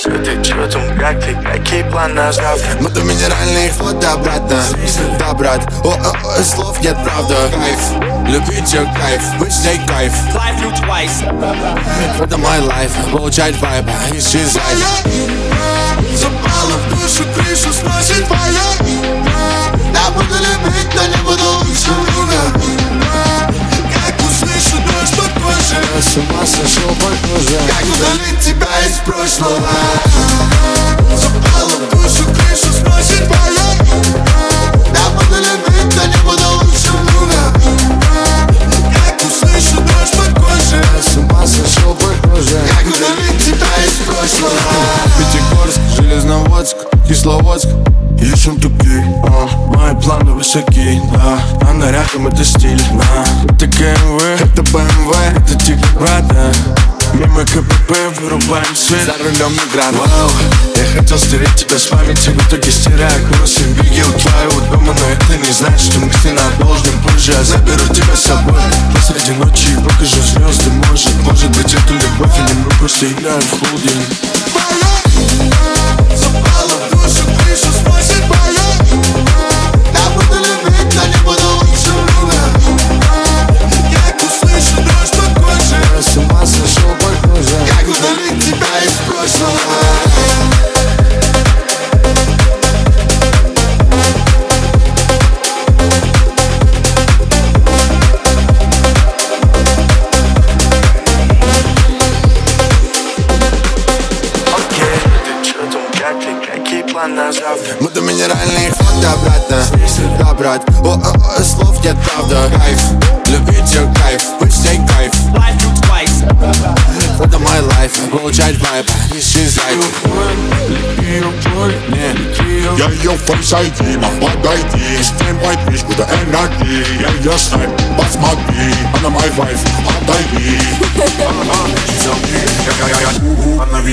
ты чё там, как ты, какие планы на завтра? Буду минеральный фото обратно. Да, брат, слов нет, правда. Кайф, любить ее кайф, быть с ней кайф. Это мой лайф, получать вайб, исчезать. Запала в душу, крышу сносит твоя. Я буду любить, но не буду лучше друга. Как услышу дождь под кожей, Я с ума сошел, похоже. как удалить тебя из прошлого. Запала в душу, крышу сносит твоя. Я буду любить, но не буду лучше друга. Как услышу дождь под кожей, Я с ума сошел, похоже. как удалить тебя из прошлого. Пятигорск, Железноводск, Кисловодск. Ищем тупик, мои планы высоки, да. А нарядом это стиль, да. Это КМВ, это БМВ, это тигр, брата. Мимо КПП вырубаем свет, за рулем Мигран. Вау, я хотел стереть тебя с памяти, в итоге стираю курсы. Видел твоего дома, но это не значит, что мы мысленно должным позже. Я заберу тебя с собой посреди ночи и покажу звезды. Может быть это любовь, или мы просто играем в холдинг. Запала в душу, крышу сносит моя. Я буду любить, но не буду лучше друга. Как услышу дождь под кожей, Я с ума сошел, похоже. как удалить тебя из прошлого. Окей, ты чё там, как ты, какие планы на завтра? Буду минеральный фото обратно. Да, брат, слов нет, правда. Кайф, любить ее кайф, быть с ней кайф. Это мой лайф, получать вайб, исчезать. Я ее фейс ID, подойди. С ней мой движ, куда энергии. Я ее снайп, посмотри. Она мой вайф, отойди. Она